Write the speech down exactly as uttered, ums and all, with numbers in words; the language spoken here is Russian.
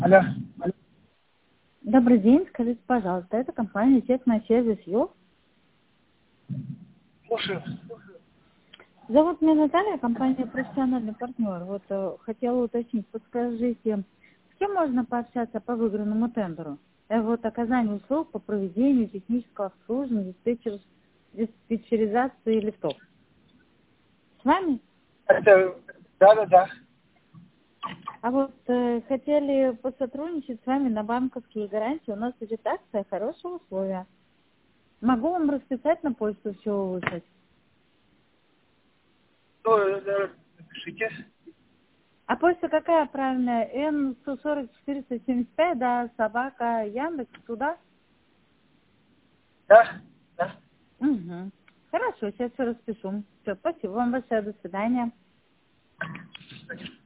Алло. Добрый день, скажите, пожалуйста, это компания «Честная сервис Ю». Слушаю. Зовут меня Наталья, компания «Профессиональный партнер». Вот э, хотела уточнить, подскажите, с кем можно пообщаться по выигранному тендеру? Э, вот оказание услуг по проведению технического обслуживания, диспетчер, диспетчеризации лифтов. С вами? Это, да, да, да. А вот э, хотели посотрудничать с вами на банковские гарантии. У нас будет акция, хорошие условия. Могу вам расписать на почту, все выслать. Ну, э, напишите. А почта какая правильная? Н сто сорок четыреста семьдесят пять, да, собака, Яндекс, туда? Да, да. Угу. Хорошо, сейчас все распишу. Все, спасибо вам большое, до свидания.